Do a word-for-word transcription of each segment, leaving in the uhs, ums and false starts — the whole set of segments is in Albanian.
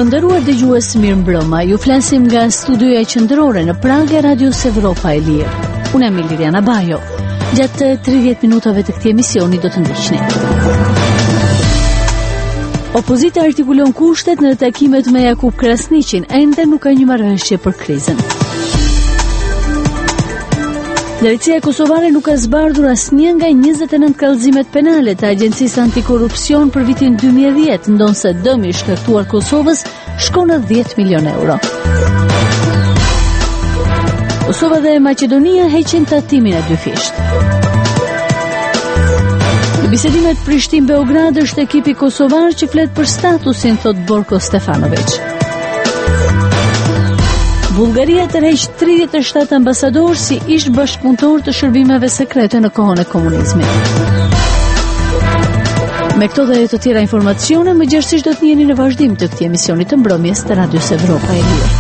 Të nderuar dëgjues, mirëmbrëma. Ju flasim nga studioja qendrore në Prag e Radios Evropa e Lirë. Unë jam Liliana Bajo. Gjatë tridhjetë minutave të këtij emisioni do të ndiqni. Opozita artikulon kushtet në takimet me Jakub Krasniqin, ende nuk ka një marrëveshje për krizën. Drejtësia kosovare nuk ka zbardhur asnjë nga njëzet e nëntë kallëzimet penale të Agjencisë Antikorrupsion për vitin dy mijë e dhjetë, ndonse dëmi i shkaktuar Kosovës shkon në dhjetë milion euro. Kosova dhe Maqedonia heqin tatimin e dyfisht. Në bisedimet Prishtinë-Beograd është ekipi kosovar që flet për statusin, thot Borko Stefanović. Bullgaria tërheq tridhjetë e shtatë ambasadorë si ish bashkëpunëtor të shërbimeve sekrete në kohën e komunizmit. Me këto dhe të tjera informacione, më gjerësisht do të njeni në vazhdim të këtij emisioni të mbrëmjes të Radios Evropa e Lirë.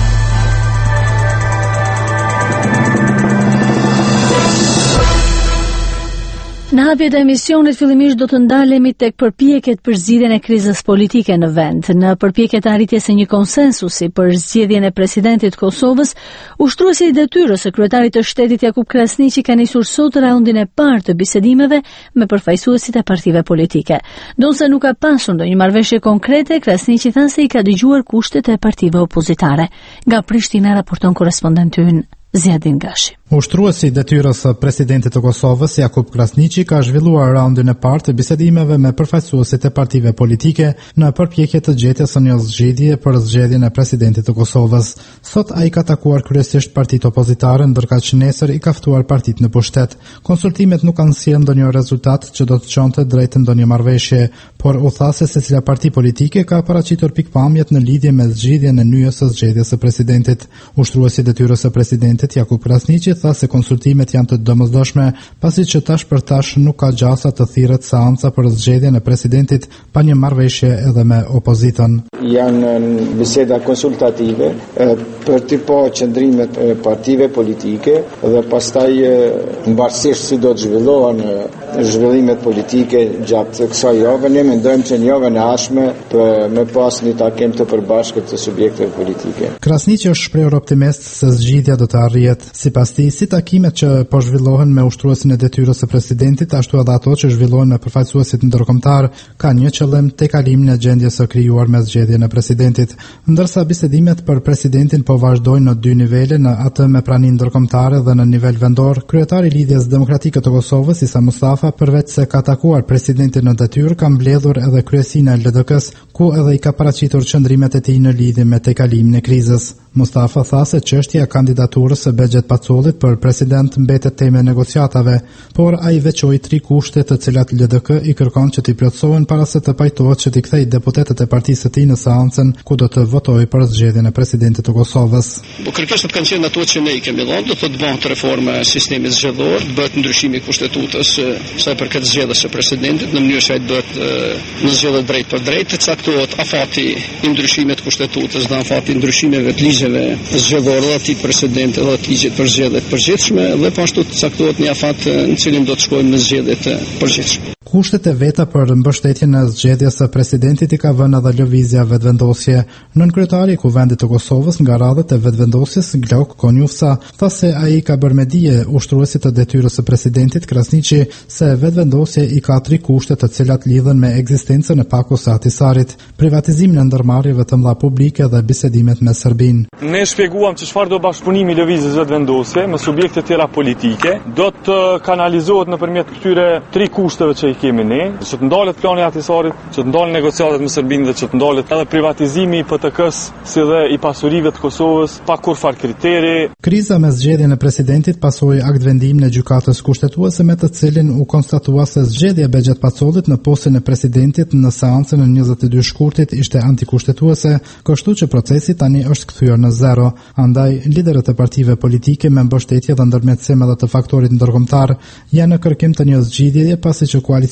Në hapjet e emisionit fillimisht do të ndalemi tek përpjekjet për zgjidhjen e krizës politike në vend. Në përpjekjet e arritjes së një konsensusi për zgjedhjen e presidentit të Kosovës, ushtruesi i detyrës së kryetarit të shtetit Jakub Krasniqi ka nisur sot raundin e parë të bisedimeve me përfaqësuesit e partive politike. Ndonse nuk ka pasur ndonjë marrëveshje konkrete, Krasniqi tha se i ka dëgjuar kushtet e partive opozitare. Nga Prishtina raporton korrespondenti ynë Zjadin Gashi. Ushtruesi i detyrës së presidentit të Kosovës, Jakub Krasniqi, ka zhvilluar raundin e parë të bisedimeve me përfaqësuesit e partive politike në përpjekje të gjetjes së një zgjidhje për zgjedhjen e presidentit të Kosovës. Sot ai ka takuar kryesisht partitë opozitare, ndërkaq nesër i ka ftuar partitë në pushtet. Konsultimet nuk kanë sjellë ndonjë rezultat që do të çonte drejt ndonjë marrëveshje, por u tha se secila parti politike ka paraqitur pikpamjet në lidhje me zgjidhjen e nyjes së zgjedhjes së presidentit. Ushtruesi i detyrës së presidentit Jakub Krasniqi tha se konsultimet janë të domosdoshme, pasi që tash për tash nuk ka gjasa të thirret seanca për zgjedhjen e presidentit pa një marrëveshje edhe me opozitën. Janë biseda konsultative për të pa qëndrimet e partive politike dhe pastaj mbarësisht si do të zhvillohen zhvillimet politike gjatë kësaj jave. Ne mendojmë që në javën e ardhshme për me pas një takim të përbashkët të subjekteve politike. Krasniqi është shprehur optimist se zgjidhja do të arrihet. Sipas tij, si takimet që po zhvillohen me ushtruesin e detyrës së presidentit, ashtu edhe ato që zhvillohen me përfaqësuesit ndërkombëtar, kanë një qëllim tejkalimin e gjendjes së krijuar me zgjedhjen e presidentit, ndërsa bisedimet për presidentin po vazhdojnë në dy nivele, në atë me praninë ndërkombëtare dhe në nivel vendor. Kryetari i Lidhjes Demokratike të Kosovës, Isa Mustafa, përveç se ka takuar presidentin në detyrë, ka mbledhur edhe kryesinë e L D K-s, ku edhe i ka paraqitur qëndrimet e tij në lidhje me tejkalimin e krizës. Mustafa tha se çështja e kandidaturës së Bexhet Pacollit për president mbetet temë negociatave, por ai veçoi tri kushte të cilat L D K i kërkon që t'i plotësohen para se të pajtohet që t'i kthejë deputetët e partisë së tij në seancën ku do të votojë për zgjedhjen e presidentit të Kosovës. Kërkesat kanë qenë ato që ne i kemi dhënë, do të bëhet reforma e sistemit zgjedhor, bëhet ndryshimi i kushtetutës sa për këtë zgjedhje së presidentit në mënyrë se të bëhet në zgjedhje drejt për drejt, të caktohet afati i ndryshimit të kushtetutës dhe afati i ndryshimeve të ligjeve zgjedhor dhe të presidentit dhe të ligjit për zgjedhjet përgjithshme dhe pashtu të caktohet një afat në cilin do të shkojmë në zgjedhjet e përgjithshme. Kushtet e veta për mbështetjen e zgjedhjes së presidentit i ka vënë edhe lëvizja vetvendosje. Nënkryetari i Kuvendit të Kosovës nga radhët e vetvendosjes, Glauk Konjufsa, tha se ai ka bërë me dije ushtruesit të detyrës së presidentit Krasniqi se vetvendosja i ka tri kushte të cilat lidhen me ekzistencën e Pakos së Ahtisarit, privatizimin e ndërmarrjeve të mëdha publike dhe bisedimet me Serbinë. Ne shpjeguam se çfarë do bashkëpunimi i lëvizjes vetvendosje me subjekte tjera politike do të kanalizohet nëpërmjet këtyre tri kushteve që i kemi ne, që të ndalet plani i Ahtisarit, që të ndalen negociatat me Serbinë dhe që të ndalet edhe privatizimi i P T K-s si dhe i pasurive të Kosovës pa kurfar kriteri. Kriza me zgjedhjen e presidentit pasoi aktvendimin e gjykatës kushtetuese me të cilin u konstatua se zgjedhja e Bexhet Pacollit në postin e presidentit në seancën e njëzet e dy shkurtit ishte antikushtetuese, kështu që procesi tani është kthyer në zero. Andaj liderët e partive politike me mbështetje dhe ndërmjetësim edhe të faktorit ndërkombëtar janë në kërkim të një zgjidhjeje pasi që koalicioni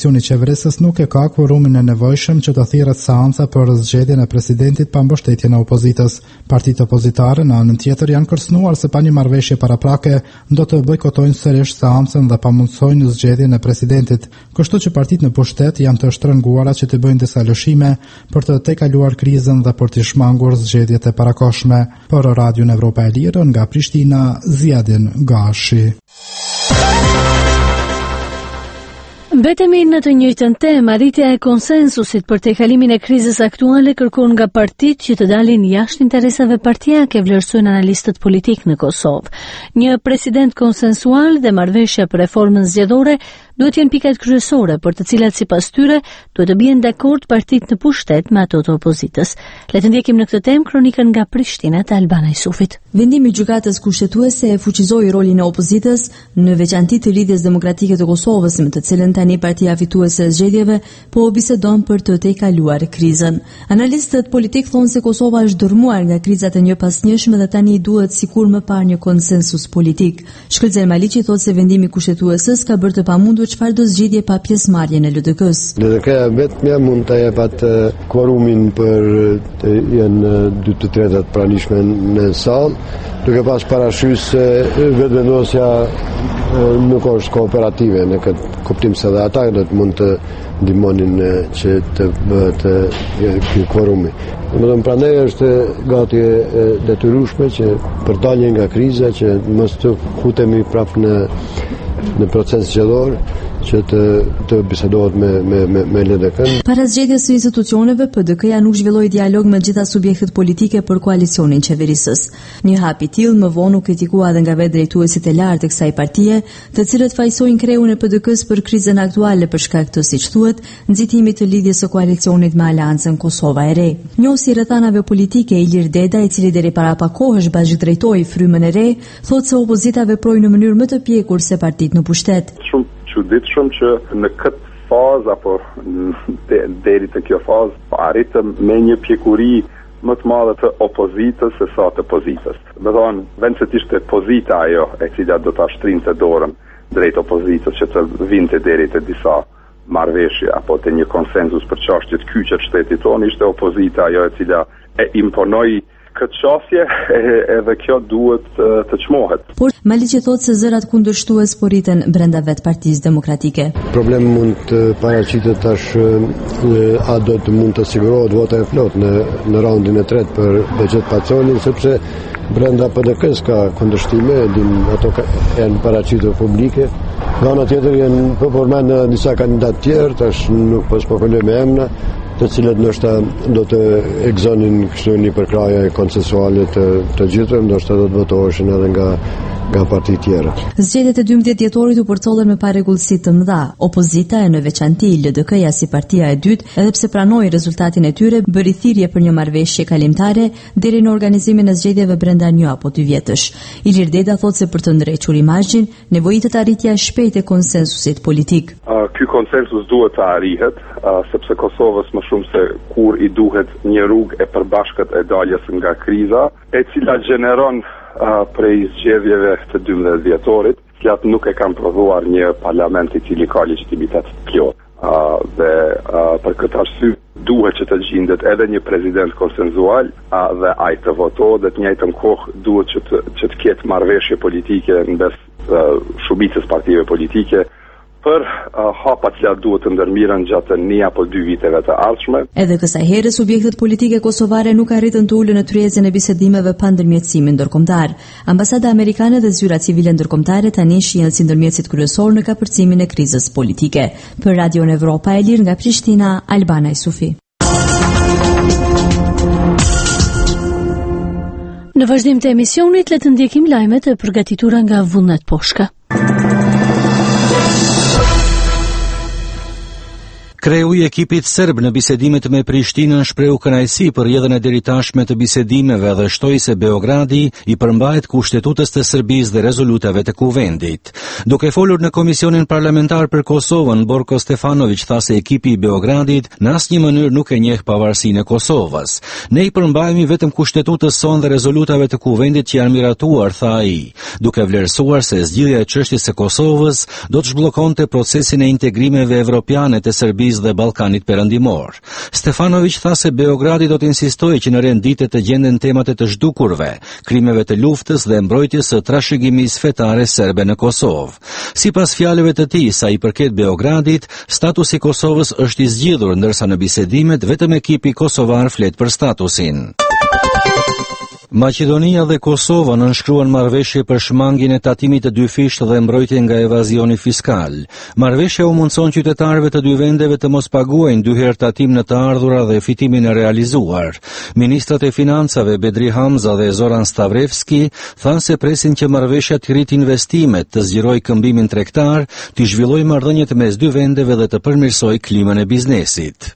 koalicioni qeverisës nuk e ka kvorumin e nevojshëm që të thirret seanca për zgjedhjen e presidentit pa mbështetjen e opozitës. Partitë opozitare në anën tjetër janë kërcënuar se pa një marrëveshje paraprake do të bojkotojnë sërish seancën dhe pamundsojnë zgjedhjen e presidentit. Kështu që partitë në pushtet janë të shtrënguara që të bëjnë disa lëshime për të tejkaluar krizën dhe për të shmangur zgjedhjet e parakohshme. Për Radion Evropa e Lirë nga Prishtina, Ziadin Gashi. Mbetemi në të njëjtën temë, arritja e konsensusit për tejkalimin e krizës aktuale kërkon nga partitë që të dalin jashtë interesave partijake, vlerësojnë analistët politik në Kosovë. Një president konsensual dhe marrëveshja për reformën zgjedhore duhet jenë pikat kryesore për të cilat sipas tyre duhet të bien dakord partitë në pushtet me ato të opozitës. Le të ndjekim në këtë temë kronikën nga Prishtina të Albana Jusufit. Vendimi i gjykatës kushtetuese e fuqizoi rolin e opozitës në veçanti të Lidhjes Demokratike të Kosovës, me të cilën tani partia fituese e zgjedhjeve po bisedon për të tejkaluar krizën. Analistët politik thonë se Kosova është dërmuar nga krizat e njëpasnjëshme dhe tani duhet sikur më parë një konsensus politik. Shkëlzer Maliqi thotë se vendimi kushtetuesës ka bërë të pamundur çfarë do zgjidhje pa pjesëmarrjen e L D K-s. L D K-ja vetëm mund të jep atë kvorumin për të jenë dy të tretat pranishme në sallë, duke pas parasysh se vetëvendosja nuk është kooperative në këtë kuptim se dhe ata do të mund të ndihmonin që të bëhet ky kvorumi. Domethënë prandaj është gati e detyrueshme që për dalje nga kriza që mos të futemi prapë në në proces zgjedhor që të, të bisedohet me, me, me, me L D K-n. Para zgjedhjes së institucioneve, P D K-ja nuk zhvilloi dialog me gjitha subjektet politike për koalicionin qeverisës. Një hap i tillë më vonë u kritikua edhe nga vetë drejtuesit e lartë të kësaj partie, të cilët fajsojnë kreun e P D K-s për krizën aktuale për shkak të, siç thuhet, nxitimit të lidhjes së koalicionit me Aleancën Kosova e Re. Njohësi rrethanave politike Ilir Deda, i cili deri para pak kohësh bashkëdrejtoi frymën e Re, thotë se opozita veproi në mënyrë më të pjekur se partitë në pushtet. Shumë çuditshëm që në këtë fazë apo deri te kjo fazë arritëm me një pjekuri më të madhe të opozitës se sa të pozitës. Do të thonë, vend se të ishte pozita ajo e cila do ta shtrinte dorën drejt opozitës që të vinte deri te disa marrëveshje apo te një konsensus për çështjet kyçe të shtetit tonë, ishte opozita ajo e cila e imponoi këtë qasje, edhe kjo duhet të çmohet. Por Maliqi thotë se zërat kundërshtues po rriten brenda vet Partisë Demokratike. Problemi mund të paraqitet tash a do të mund të sigurohet vota e plot në në raundin e tretë për Behçet Pacolin, sepse brenda P D K-s ka kundërshtime, dim ato janë paraqitur publike. Nga ana tjetër janë përmend disa kandidatë tjerë, tash nuk po spekuloj me emra, të cilët ndoshta do të egzonin kështu një përkraje konsensuale të, të gjithëve, ndoshta do të votoheshin edhe nga nga parti tjera. Zgjedhjet e dymbëdhjetë dhjetorit u përcollën me parregullsi të mëdha. Opozita e në veçanti L D K-ja si partia e dytë, edhe pse pranoi rezultatin e tyre, bëri thirrje për një marrëveshje kalimtare deri në organizimin e zgjedhjeve brenda një apo dy vjetësh. Ilir Deda thotë se për të ndrequr imazhin, nevojitet arritja e shpejtë e konsensusit politik. Uh, ky konsensus duhet të arrihet, uh, sepse Kosovës më shumë se kur i duhet një rrugë e përbashkët e daljes nga kriza, e cila gjeneron Uh, prej zgjedhjeve të dymbëdhjetë dhjetorit, cilat nuk e kanë prodhuar një parlament i cili ka legjitimitet plot. Uh, dhe uh, për këtë arsye duhet që të gjendet edhe një president konsensual uh, dhe ai të votojë, dhe të njëjtën kohë duhet që të, që të ketë marrëveshje politike ndërmjet uh, shumicës partive politike për uh, hapat që duhet të ndërmiren gjatë një apo dy viteve të ardhshme. Edhe kësaj here subjektet politike kosovare nuk arritën të ulën në tryezën e bisedimeve pa ndërmjetësimin ndërkombëtar. Ambasada amerikane dhe zyra civile ndërkombëtare tani shihen si ndërmjetësit kryesor në kapërcimin e krizës politike. Për Radion Evropa e Lirë nga Prishtina, Albana Jusufi. Në vazhdim të emisionit, le të ndjekim lajmet e përgatitura nga Vullnet Poshka. Kreu i ekipit serb në bisedimet me Prishtinën shprehu kënaqësi për rrjedhën e deritashme të bisedimeve dhe shtoi se Beogradi i përmbajt kushtetues të Serbisë dhe rezolutave të Kuvendit. Duke folur në Komisionin Parlamentar për Kosovën, Borko Stefanović tha se ekipi i Beogradit në asnjë mënyrë nuk e njeh pavarësinë e Kosovës. Ne i përmbajmë vetëm kushtetues son dhe rezolutave të Kuvendit që janë miratuar, tha ai, duke vlerësuar se zgjidhja e çështjes së Kosovës do të zhbllokonte procesin e integrimeve evropiane të Serbisë dhe Ballkanit Perëndimor. Stefanović tha se Beogradi do të insistojë që në rendite të gjenden temat e të zhdukurve, krimeve të luftës dhe mbrojtjes së trashëgimisë fetare serbe në Kosovë. Sipas fjalëve të tij, sa i përket Beogradit, statusi i Kosovës është i zgjidhur, ndërsa në bisedimet vetëm ekipi kosovar flet për statusin. Maqedonia dhe Kosova nënshkruan marrëveshje për shmangjen e tatimit të dyfisht dhe mbrojtjen nga evazioni fiskal. Marrëveshja u mundson qytetarëve të dy vendeve të mos paguajnë dy herë tatim në të ardhura dhe fitimin e realizuar. Ministrat e financave Bedri Hamza dhe Zoran Stavrevski thanë se presin që marrëveshja të rrit investimet, të zgjerojë këmbimin tregtar, të zhvillojë marrëdhëniet mes dy vendeve dhe të përmirësojë klimën e biznesit.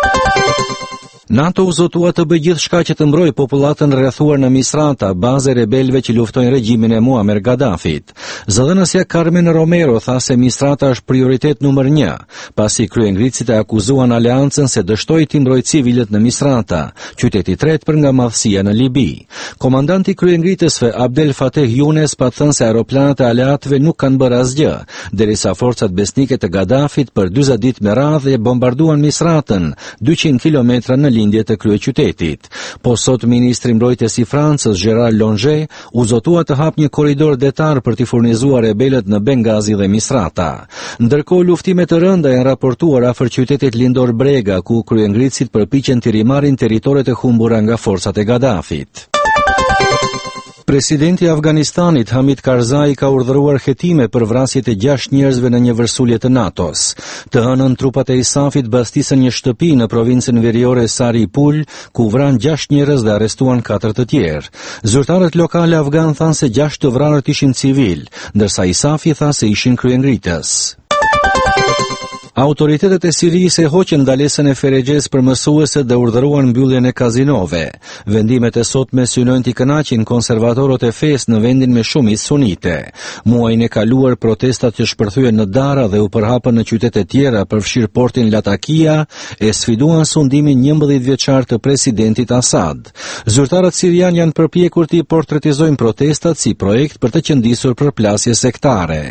NATO u zotua të bëjë gjithçka që të mbrojë popullatën rrethuar në Misrata, bazë e rebelëve që luftojnë regjimin e Muammar Gaddafit. Zëdhënësja Carmen Romero tha se Misrata është prioritet numër një, pasi kryengritësit e akuzuan aleancën se dështoi të mbrojë civilët në Misrata, qyteti i tretë për nga madhësia në Libi. Komandanti i kryengritësve Abdel Fattah Younes pa thënë se aeroplanët e aleatëve nuk kanë bërë asgjë, derisa forcat besnike të Gaddafit për dyzet ditë me radhë bombarduan Misratën, dyqind kilometra në lindje të kryeqytetit. Po sot ministri i mbrojtjes i Francës Gérard Longet u zotua të hap një korridor detar për t'i furnizuar rebelët në Bengazi dhe Misrata. Ndërkohë luftime të rënda janë raportuar afër qytetit lindor Brega, ku kryengritësit përpiqen të rimarrin territoret e humbura nga forcat e Gaddafit. Presidenti i Afganistanit Hamid Karzai ka urdhëruar hetime për vrasjet e gjashtë njerëzve në një vërsulje të NATO-s. Të hënën trupat e ISAF-it bastisën një shtëpi në provincën veriore Saripul, ku vran gjashtë njerëz dhe arrestuan katër të tjerë. Zyrtarët lokale afgan thanë se gjashtë të vrarët ishin civil, ndërsa ISAF-i tha se ishin kryengritës. Autoritetet e Sirisë e hoqën ndalesën e Ferexhes për mësueset dhe urdhëruan mbylljen e kazinove. Vendimet e sotme synojnë t'i kënaqin konservatorët e fesë në vendin me shumicë sunite. Muajin e kaluar protestat që shpërthyen në Dara dhe u përhapën në qytete tjera, përfshirë portin Latakia, e sfiduan sundimin njëmbëdhjetë vjeçar të presidentit Assad. Zyrtarët sirian janë përpjekur t'i portretizojnë protestat si projekt për të qëndisur përplasje sektare.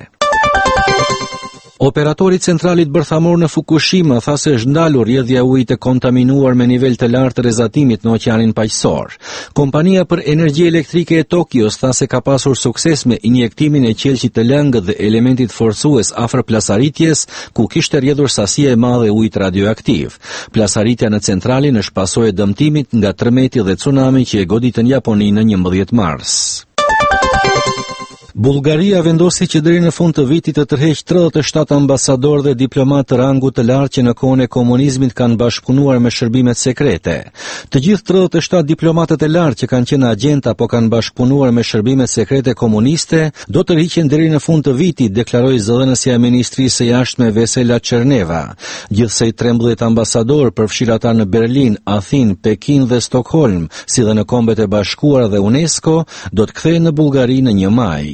Operatori i centralit bërthamor në Fukushima tha se është ndalur rrjedhja e ujit të kontaminuar me nivel të lartë të rrezatimit në Oqeanin Paqësor. Kompania për energji elektrike e Tokios tha se ka pasur sukses me injektimin e qelçit të lëngët dhe elementit forcues afër plasaritjes, ku kishte rrjedhur sasi e madhe ujit radioaktiv. Plasaritja në centralin është pasojë e dëmtimit nga tërmeti dhe tsunami që e goditën Japoninë në njëmbëdhjetë mars. Bullgaria vendosi që deri në fund të vitit të tërheqë tridhjetë e shtatë ambasadorë dhe diplomatë të rangut të lartë që në kohën e komunizmit kanë bashkëpunuar me shërbimet sekrete. Të gjithë tridhjetë e shtatë diplomatët e lartë që kanë qenë agjent apo kanë bashkëpunuar me shërbimet sekrete komuniste do të tërhiqen deri në fund të vitit, deklaroi zëdhënësja e Ministrisë së Jashtme Vesela Çerneva. Gjithsej trembëdhjetë ambasadorë, përfshirë ata në Berlin, Athinë, Pekin dhe Stockholm, si dhe në Kombet e Bashkuara dhe UNESCO, do të kthehen në Bullgari në një maj.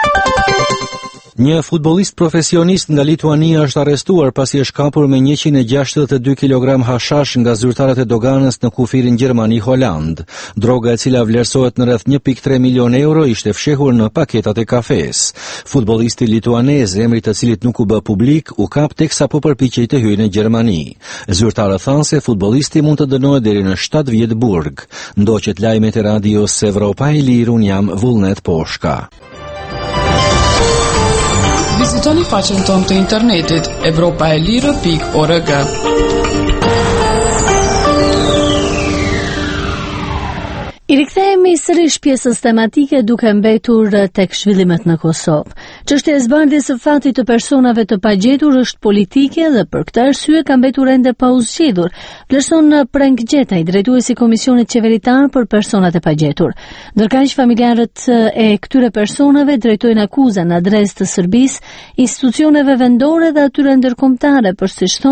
Një futbollist profesionist nga Lituania është arrestuar pasi është kapur me njëqind e gjashtëdhjetë e dy kilogram hashash nga zyrtarët e doganës në kufirin Gjermani-Holand. Droga e cila vlerësohet në rreth një pikë tre milion euro ishte fshehur në paketat e kafes. Futbollisti lituanez, emri të cilit nuk u bë publik, u kap teksa po përpiqej të hyjë në Gjermani. Zyrtarët thanë se futbollisti mund të dënohet deri në shtatë vjet burg. Ndoqet lajmet e radios Evropa e Lirë, un jam Vullnet Poshka. Vizitoni faqen tonë të internetit evropa e lirë pikë org. I rikthehemi sërish pjesës tematike duke mbetur tek zhvillimet në Kosovë. Çështja e zbardhjes së fatit të personave të pagjetur është politike dhe për këtë arsye ka mbetur ende pa u zgjedhur, vlerëson Prenk Gjetaj, drejtuesi i Komisionit Qeveritar për Personat e Pagjetur. Ndërkaq familjarët e këtyre personave drejtojnë akuzën në adresë të Serbisë, institucioneve vendore dhe atyre ndërkombëtare për, siç thonë,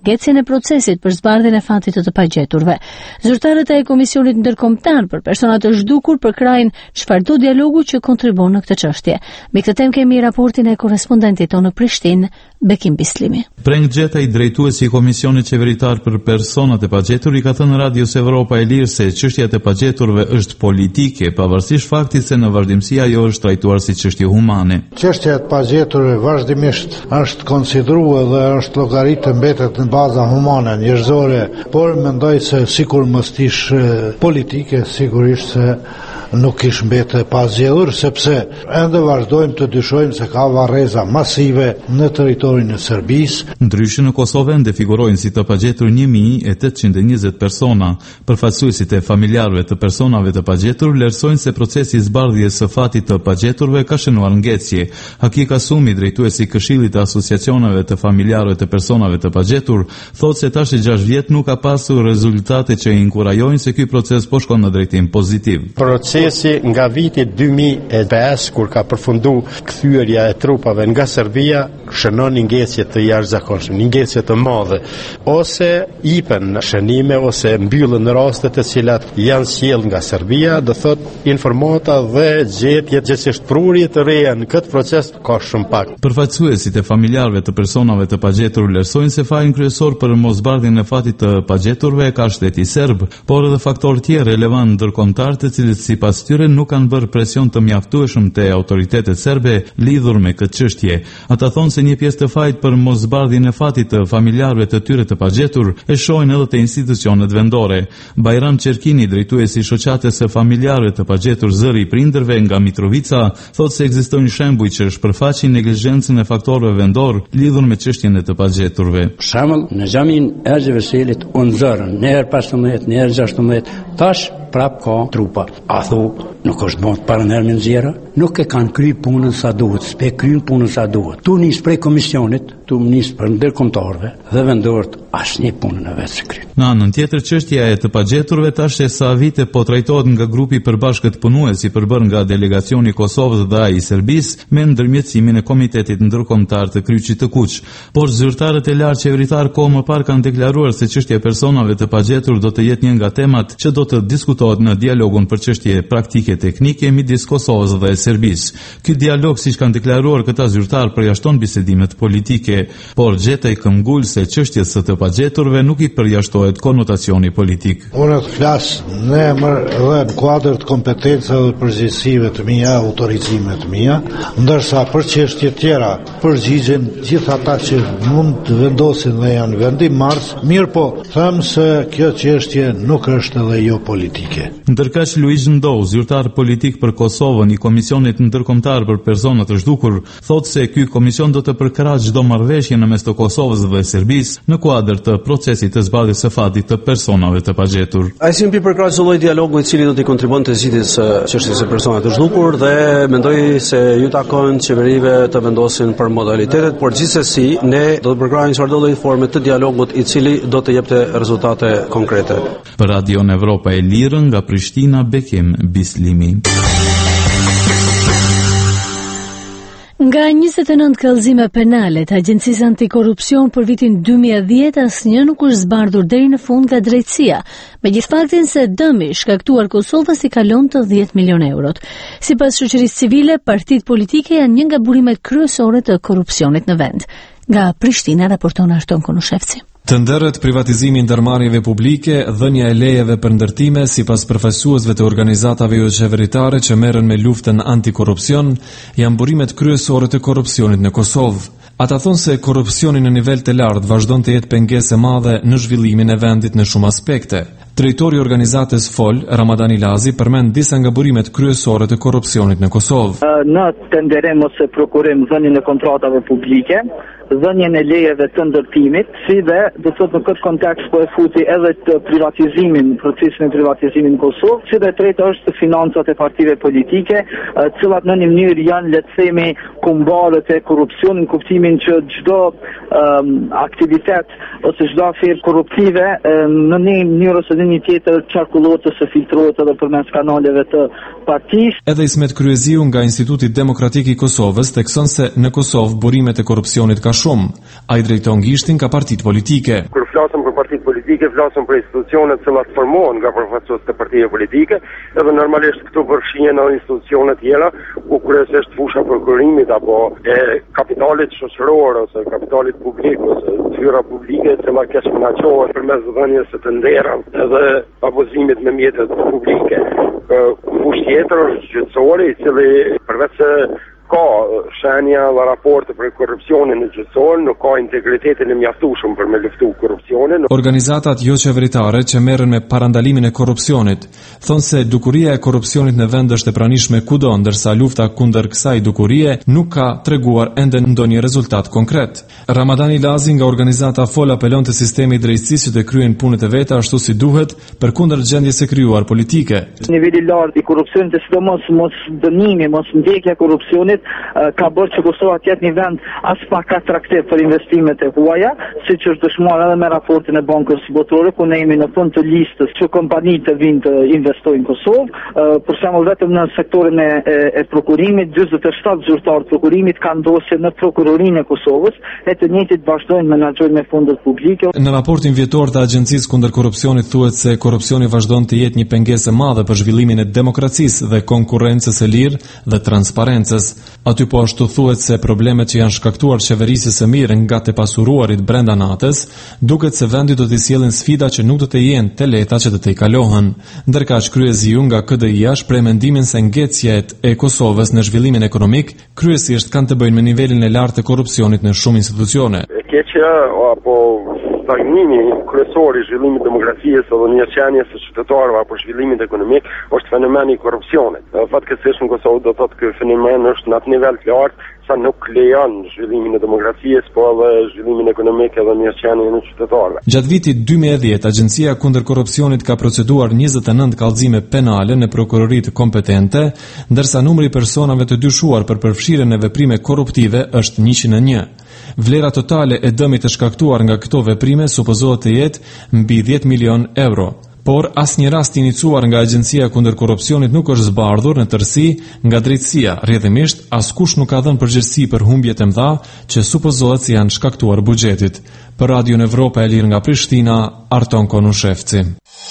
ngecjen e procesit për zbardhjen e fatit të të pagjeturve. Zyrtarët e Komisionit Ndërkombëtar për persona të zhdukur përkrajnë çfarë do dialogu që kontribon në këtë çështje. Me këtë temë kemi raportin e korrespondentit tonë në Prishtinë, Bekim Bislimi. Preng Gjeta, i drejtuesi i Komisionit Qeveritar për Personat e Pagjetur, i ka thënë Radios Evropa e Lirë se çështja e pagjeturve është politike, pavarësisht faktit se në vazhdimsi ajo është trajtuar si çështje humane. Çështja e pagjeturve vazhdimisht është konsideruar dhe është llogaritë mbetet në baza humane, njerëzore, por mendoj se sikur mos ish politike, sigurisht se nuk ish mbetë pa zgjedhur, sepse ende vazhdojmë të dyshojmë se ka varreza masive në territorin e Serbisë. Ndryshe në Kosovë ende figurojnë si të pagjetur një mijë e tetëqind e njëzet persona. Përfaqësuesit e familjarëve të personave të pagjetur vlerësojnë se procesi i zbardhjes së fatit të pagjeturve ka shënuar ngecje. Haki Kasumi, drejtuesi i Këshillit të Asociacioneve të Familjarëve të Personave të Pagjetur, thotë se tash gjashtë vjet nuk ka pasur rezultate që inkurajojnë se ky proces po shkon në drejtim pozitiv. Procesi nga viti dy mijë e pesë, kur ka përfundu kthyerja e trupave nga Serbia, shënon ngecje të jashtëzakonshme, ngecje të mëdha, ose ipen shënime ose mbyllen rastet të cilat janë sjell nga Serbia, do thot informata dhe gjetje gjithsesi prurje të reja në këtë proces ka shumë pak. Përfaqësuesit e familjarëve të personave të pagjetur vlerësojnë se fajin kryesor për mosbardhjen e fatit të pagjeturve ka shteti serb, por edhe faktorë tjerë relevant ndërkombëtar të cilët sipas tyre nuk kanë bërë presion të mjaftueshëm te autoritetet serbe lidhur me këtë çështje. Ata thonë se një pjesë të fajit për mosbardhjen e fatit të familjarëve të tyre të pagjetur e shohin edhe te institucionet vendore. Bajram Çerkini, drejtuesi i shoqatës së familjarëve të pagjetur Zëri i Prindërve nga Mitrovica, thotë se ekzistojnë shembuj që shpërfaqin neglizhencën e faktorëve vendor lidhur me çështjen e të pagjeturve. Për shembull, në xhamin e Erxheveselit u nxorën në herë pesëmbëdhjetë, në herë gjashtëmbëdhjetë, tash prap ka trupa. A thu, nuk është bon para nërmin zjera, nuk e kanë kry punën sa duhet, s'pe kryn punën sa duhet. Tu nis prej komisionit, tu nis për ndërkombëtarëve dhe vendorët asnjë punën e vetë kry. Në anën tjetër, çështja e të pagjeturve tash e sa vite po trajtohet nga grupi përbashkët punues i përbër nga delegacioni i Kosovës dhe ai i Serbisë me ndërmjetësimin e Komitetit Ndërkombëtar të Kryqit të Kuq. Por zyrtarët e lartë qeveritar kohë më parë kanë deklaruar se çështja e personave të pagjetur do të jetë një nga temat që do të diskutohet në dialogun për çështje praktike teknike midis Kosovës dhe Serbisë. Ky dialog, siç kanë deklaruar këta zyrtar, përjashton bisedimet politike, por Gjeta i këmbgul se çështjes së të pagjeturve nuk i përjashtohet konotacioni politik. Unë të flas në emër dhe në kuadër të kompetencave dhe përgjegjësive të mia, autorizime të mia, ndërsa për çështje tjera përgjigjen gjithë ata që mund të vendosin dhe janë vendimarrës, mirë po, them se kjo çështje nuk është edhe jo politike. Ndërkaq Luiz Ndou, zyrtar politik për Kosovën i Komisionit Ndërkombëtar për Persona të Zhdukur, thotë se ky komision do të përkrahë çdo marrëveshje në mes të Kosovës dhe Serbisë në kuadër të procesit të zbardhjes së fatit të personave të pagjetur. Ai simpi përkrahë çdo lloj dialogu i cili do të kontribuonte të zgjidhjes së çështjes së personave të zhdukur dhe mendoj se ju takon qeverive të vendosin për modalitetet, por gjithsesi ne do të përkrahim çfarëdo lloj forme të dialogut i cili do të jepte rezultate konkrete. Për Radio Evropa e Lirë nga Prishtina, Bekim Bislimi. Nga njëzet e nëntë kallëzime penale të Agjencisë Antikorrupsion për vitin dy mijë e dhjetë, asnjë nuk është zbardhur deri në fund nga drejtësia, megjithë faktin se dëmi shkaktuar Kosovës i kalon të dhjetë milion eurot. Sipas shoqërisë civile, partitë politike janë një nga burimet kryesore të korrupsionit në vend. Nga Prishtina raporton Arton Konushevci. Të ndërët privatizimi i ndërmarrjeve publike, dhënia e lejeve për ndërtime sipas përfaqësuesve të organizatave jo qeveritare që merren me luftën antikorrupsion, janë burimet kryesore të korrupsionit në Kosovë. Ata thonë se korrupsioni në nivel të lartë vazhdon të jetë pengesë e madhe në zhvillimin e vendit në shumë aspekte. Drejtori i organizatës F O L, Ramadan Ilazi, përmend disa nga burimet kryesore të korrupsionit në Kosovë. Në tenderim ose prokurim dhënien e kontratave publike, dhënien e lejeve të ndërtimit, si dhe do të thotë në këtë kontekst po e futi edhe të privatizimin, procesin e privatizimit në Kosovë, si dhe treta është financat e partive politike, të cilat në një mënyrë janë, le të themi, kumbarët e korrupsionit, në kuptimin që çdo um, aktivitet ose çdo afer korruptive um, në një mënyrë ose edhe një tjetër qarkullohet ose filtrohet edhe përmes kanaleve të partisë. Edhe Ismet Kryeziu nga Instituti Demokratik i Kosovës thekson se në Kosovë burimet e korrupsionit ka shumë. Ai drejton gishtin ka partitë politike. Kur flasim për partitë politike, flasim për institucionet që formohen nga përfaqësues të partive politike, edhe normalisht këtu përfshihen edhe institucione tjera, ku kryesisht fusha prokurimit apo e kapitalit shoqëror ose kapitalit publik ose fytyra publike që ma kesh menaçohet përmes dhënies së të ndera edhe abuzimit me mjetet publike. Fush tjetër është gjyqësori, i cili përveç se ka shenja dhe raporte për korrupsionin në gjyqësor, nuk ka integritetin e mjaftueshëm për me luftu korrupsionin. Organizatat jo qeveritare që merren me parandalimin e korrupsionit thonë se dukuria e korrupsionit në vend është e pranishme kudo, ndërsa lufta kundër kësaj dukurie nuk ka treguar ende ndonjë rezultat konkret. Ramadani Lazi nga organizata Fol apelon te sistemi i drejtësisë që të kryejnë punët e veta ashtu si duhet përkundër gjendjes së krijuar politike. Niveli i lartë i korrupsionit, sidomos mos dënimi, mos ndjekja e korrupsionit ka bërë që Kosova të jetë një vend as pak atraktiv për investimet e huaja, siç është dëshmuar edhe me raportin e Bankës Botërore, ku ne jemi në fund të listës që kompanitë të vinë të investojnë në Kosovë. Për shembull, vetëm në sektorin e, e, e prokurimit, njëzet e shtatë zyrtarë të prokurimit kanë dosje në prokurorinë e Kosovës, e të njëjtit vazhdojnë menaxhojnë me fondet publike. Në raportin vjetor të Agjencisë kundër korrupsionit thuhet se korrupsioni vazhdon të jetë një pengesë e madhe për zhvillimin e demokracisë dhe konkurrencës së lirë dhe transparencës. Aty po ashtu thuhet se problemet që janë shkaktuar qeverisjes së mirë nga të pasuruarit brenda natës, duket se vendi do t'i sjellin sfida që nuk do të jenë të lehta që të t'i kalohen. Ndërkaq Kryeziu nga K D I-a shpreh mendimin se ngecjet e Kosovës në zhvillimin ekonomik kryesisht kanë të bëjnë me nivelin e lartë të korrupsionit në shumë institucione. E keqja apo stagnimi kryesor i zhvillimit të demokracisë edhe mirëqenies së qytetarëve apo zhvillimit ekonomik është fenomeni i korrupsionit. Fatkeqësisht në Kosovë do të thotë ky fenomen është në atë nivel të lartë sa nuk lejon zhvillimin e demokracisë, po edhe zhvillimin ekonomik edhe mirëqenien e qytetarëve. Gjatë vitit dy mijë e dhjetë, Agjencia kundër korrupsionit ka proceduar njëzet e nëntë kallëzime penale në prokuroritë kompetente, ndërsa numri i personave të dyshuar për përfshirjen në veprime korruptive është njëqind e një. Vlera totale e dëmit të shkaktuar nga këto veprime supozohet të jetë mbi dhjetë milion euro. Por asnjë rast iniciuar nga Agjencia kundër korrupsionit nuk është zbardhur në tërësi nga drejtësia. Rrjedhimisht askush nuk ka dhënë përgjegjësi për humbjet e mëdha që supozohet se janë shkaktuar buxhetit. Për Radion Evropa e Lirë nga Prishtina, Arton Konushevci.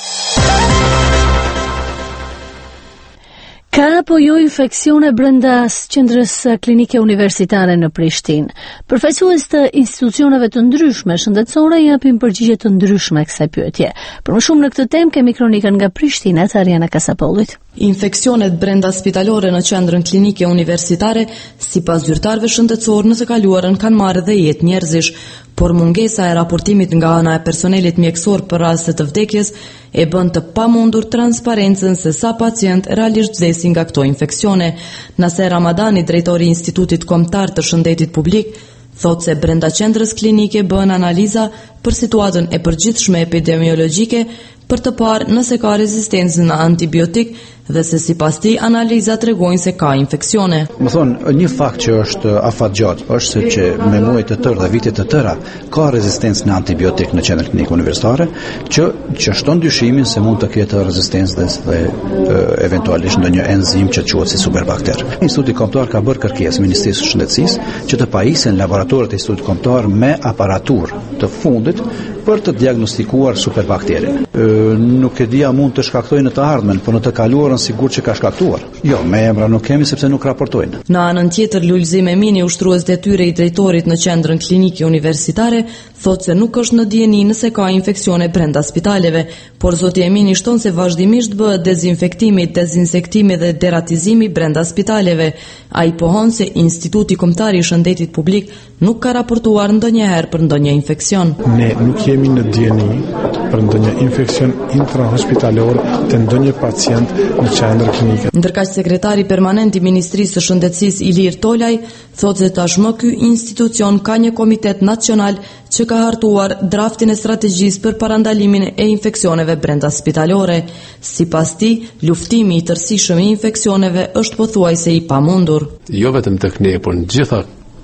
Ka apo jo infeksione brenda qendrës klinike universitare në Prishtinë? Përfaqësues të institucioneve të ndryshme shëndetësore japin përgjigje të ndryshme kësaj pyetje. Për më shumë në këtë temë kemi kronikën nga Prishtina të Ariana Kasapollit. Infeksionet brenda spitalore në qendrën klinike universitare, sipas zyrtarëve shëndetësor, në të kaluarën kanë marrë dhe jetë njerëzish, por mungesa e raportimit nga ana e personelit mjekësor për raste të vdekjes e bën të pamundur transparencën se sa pacient realisht vdesin nga këto infeksione. Naser Ramadani, drejtori i Institutit Kombëtar të Shëndetit Publik, thot se brenda qendrës klinike bën analiza për situatën e përgjithshme epidemiologjike për të parë nëse ka rezistencë në antibiotik dhe se sipas tij analiza tregojnë se ka infeksione. Më thonë, një fakt që është afatgjat është se që me muaj të tërë dhe vite të tëra ka rezistencë në antibiotik në qendrën klinike universitare që që shton dyshimin se mund të ketë rezistencë dhe, dhe e, eventualisht ndonjë enzim që quhet si superbakter. Instituti Kombëtar ka bërë kërkesë Ministrisë së Shëndetësisë që të pajisen laboratorët e Institutit Kombëtar me aparaturë të fundit për të diagnostikuar superbakterin. E, nuk e dia mund të shkaktojnë në të ardhmen, por në të kaluarën sigur që ka shkaktuar. Jo, me emra nuk kemi sepse nuk raportojnë. Në anën tjetër, Lulzim Emini, ushtrues detyre i drejtorit në qendrën klinike universitare, thotë se nuk është në dieni nëse ka infeksione brenda spitaleve, por zoti Emini shton se vazhdimisht bëhet dezinfektimi, dezinsektimi dhe deratizimi brenda spitaleve. Ai pohon se Instituti Kombëtar i Shëndetit Publik nuk ka raportuar ndonjëherë për ndonjë infeksion. Ne nuk jemi në dieni për ndonjë infeksion intrahospitalor të ndonjë pacient në qendër klinike. Ndërkaq sekretari permanent i Ministrisë së Shëndetësisë Ilir Tolaj thotë se tashmë ky institucion ka një komitet nacional që ka hartuar draftin e strategjisë për parandalimin e infeksioneve brenda spitalore. Sipas tij, luftimi i tërësishëm i infeksioneve është pothuajse i pamundur. Jo vetëm tek ne, por në gjitha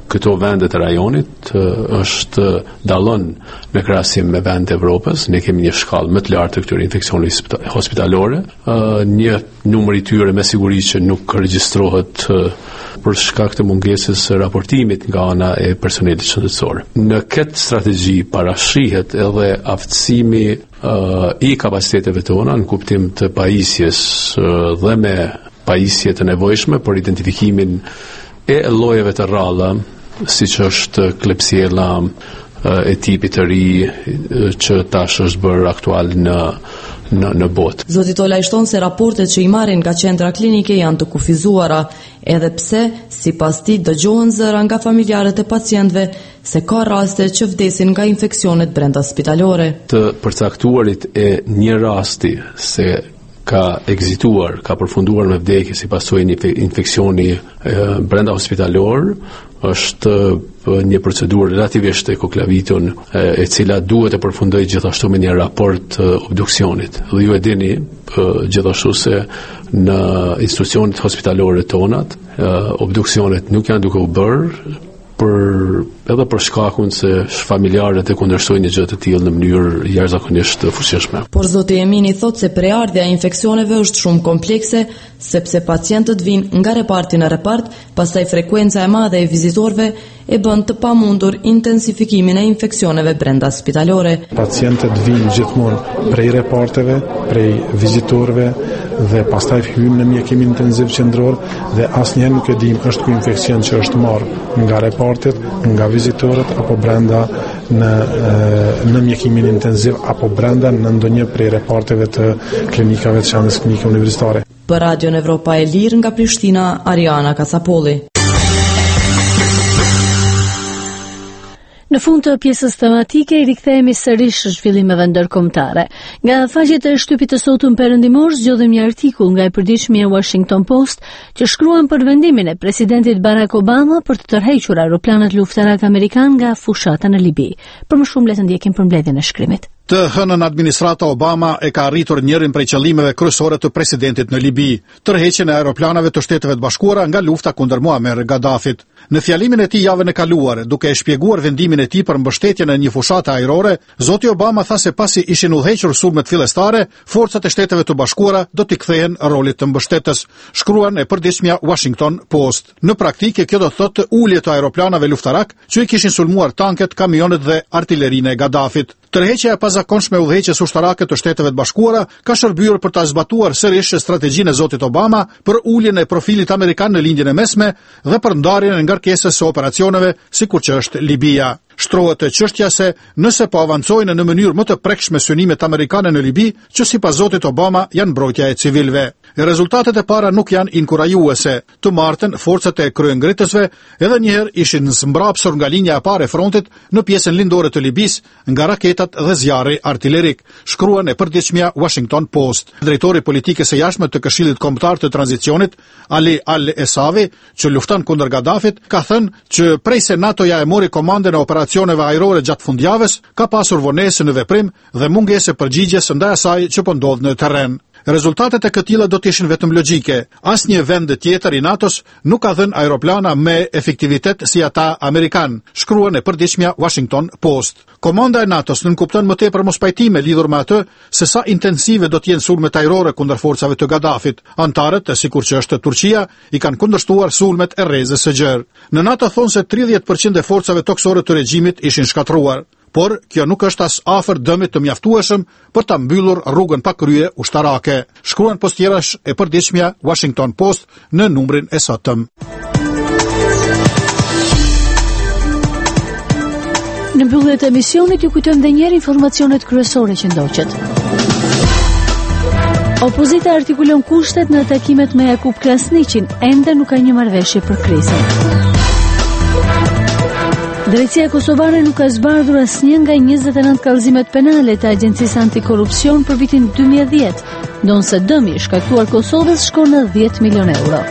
këto vendet e rajonit është dallon në krahasim me vendet e Evropës. Ne kemi një shkallë më të lartë të këtyre infeksioneve hospitalore, një numër i tyre me siguri që nuk regjistrohet për shkak të mungesës së raportimit nga ana e personelit shëndetësor. Në këtë strategji parashihet edhe aftësimi uh, i kapaciteteve tona në kuptim të pajisjes uh, dhe me pajisje të nevojshme për identifikimin e llojeve të rralla, siç është Klebsiella e tipit të ri që tash është bërë aktual në në në botë. Zoti Tola i shton se raportet që i marrin nga qendra klinike janë të kufizuara, edhe pse sipas tij dëgjohen zëra nga familjarët e pacientëve se ka raste që vdesin nga infeksionet brenda spitalore. Të përcaktuarit e një rasti se ka ekzituar, ka përfunduar me vdekje si pasojë një infeksioni e, brenda hospitalor, është një procedurë relativisht e koklaviton e, e cila duhet të përfundojë gjithashtu me një raport e, obduksionit. Dhe ju e dini e, gjithashtu se në institucionet hospitalore tonat e, obduksionet nuk janë duke u bërë për edhe për shkakun se familjarët e kundërshtojnë një gjë të tillë në mënyrë jashtëzakonisht të fuqishme. Por zoti Emini thotë se preardhja e infeksioneve është shumë komplekse, sepse pacientët vinë nga reparti në repart, pastaj frekuenca e madhe e vizitorëve e bën të pamundur intensifikimin e infeksioneve brenda spitalore. Pacientët vinë gjithmonë prej reparteve, prej vizitorëve dhe pastaj hyjnë në mjekimin intensiv qendror dhe asnjëherë nuk e dim është ky infeksion që është marrë nga repartet, nga vizitorët apo brenda në në mjekimin intensiv apo brenda në ndonjë prej reparteve të klinikave të Shandës Klinike Universitare. Për Radion Evropa e Lirë nga Prishtina, Ariana Kasapolli. Në fund të pjesës tematike i rikthehemi sërish zhvillimeve ndërkombëtare. Nga faqet e shtypit të sotëm perëndimor zgjodhim një artikull nga e përditshmja Washington Post që shkruan për vendimin e presidentit Barack Obama për të tërhequr aeroplanet luftarak amerikan nga fushata në Libi. Për më shumë le të ndjekim përmbledhjen e shkrimit. Të hënën administrata Obama e ka arritur njërin prej qëllimeve kryesore të presidentit në Libi, tërheqjen e aeroplanave të Shteteve të Bashkuara nga lufta kundër Muammar Gaddafit. Në fjalimin e tij javën e kaluar, duke e shpjeguar vendimin e tij për mbështetjen e një fushate ajrore, zoti Obama tha se pasi ishin udhëhequr sulmet fillestare, forcat e Shteteve të Bashkuara do t'i kthehen rolit të mbështetës, shkruan e përditshmja Washington Post. Në praktikë kjo do të thotë ulje të aeroplanave luftarak që i kishin sulmuar tanket, kamionet dhe artilerinë e Gaddafit. Tërheqja e pazakonshme e udhëheqjes ushtarake të Shteteve të Bashkuara ka shërbyer për ta zbatuar sërish strategjinë e zotit Obama për uljen e profilit amerikan në lindjen e mesme dhe për ndarjen e ngarkesës së operacioneve, sikur që është Libia. Shtrohet e çështja se nëse po avancojnë në mënyrë më të prekshme synimet amerikane në Libi, që sipas zotit Obama janë mbrojtja e civilëve. E rezultatet e para nuk janë inkurajuese. Të martën, forcat e kryengritësve edhe njëherë ishin zmbrapsur nga linja e parë e frontit në pjesën lindore të Libis nga raketat dhe zjarri artillerik, shkruan e përditshmja Washington Post. Drejtori politikës së jashtme të Këshillit Kombëtar të Tranzicionit, Ali Al-Esavi, që lufton kundër Gaddafit, ka thënë që prej se NATO-ja e mori komandën e operacioneve ajrore gjatë fundjavës, ka pasur vonesë në veprim dhe mungesë përgjigjes ndaj asaj që po ndodh në terren. Rezultatet e këtilla do të ishin vetëm logjike. Asnjë vend tjetër i NATO-s nuk ka dhënë aeroplana me efektivitet si ata amerikan, shkruan e përditshmja Washington Post. Komanda e NATO-s nënkupton më tepër mospajtime lidhur me atë se sa intensive do të jenë sulmet ajrore kundër forcave të Gaddafit. Antarët, sikur që është Turqia, i kanë kundërshtuar sulmet e rrezës së gjerë. Në NATO thonë se tridhjetë përqind e forcave toksore të regjimit ishin shkatruar. Por kjo nuk është as afër dëmit të mjaftueshëm për ta mbyllur rrugën pa krye ushtarake, shkruan postjerash e përditshmja Washington Post në numrin e sotëm. Në mbyllje të emisionit ju kujtojmë edhe një herë informacionet kryesore që ndoqët. Opozita artikulon kushtet në takimet me Jakub Krasniqin, ende nuk ka një marrëveshje për krizën. Drejtësia kosovare nuk ka zbardhur asnjë nga njëzet e nëntë kallëzimet penale të Agjencisë Antikorrupsion për vitin dy mijë e dhjetë, ndonse dëmi i shkaktuar Kosovës shkon në dhjetë milion euro.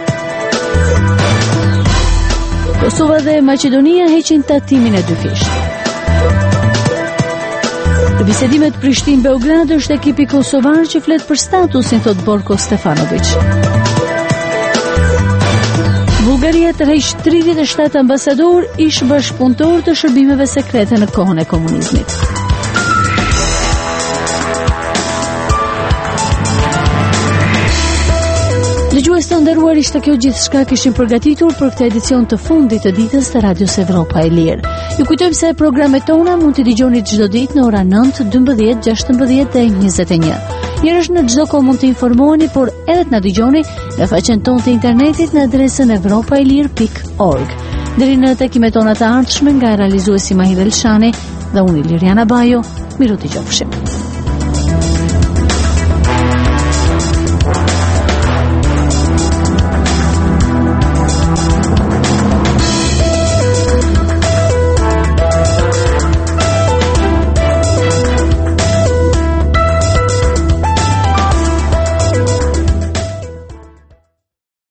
Kosova dhe Maqedonia heqin tatimin e dyfisht. Në bisedimet Prishtinë-Beograd është ekipi kosovar që flet për statusin, thot Borko Stefanović. Bulgaria tërheq tridhjetë e shtatë ambasador ish bashkëpunëtor të shërbimeve sekrete në kohën e komunizmit. Dëgjues të nderuar, ishte kjo gjithçka kishim përgatitur për këtë edicion të fundit të ditës të Radios Evropa e Lirë. Ju kujtojmë se programet tona mund t'i dëgjoni çdo ditë në ora nëntë, dymbëdhjetë, gjashtëmbëdhjetë dhe njëzet e një. Njërësh në çdo kohë mund të informoheni, por edhe të na dëgjoni në faqen tonë të internetit në adresën evropaelir pikë org. Deri në takimet tona të ardhshme, nga realizuesi Mahir Elshani dhe unë Liriana Bajo, miru t'i qofshim.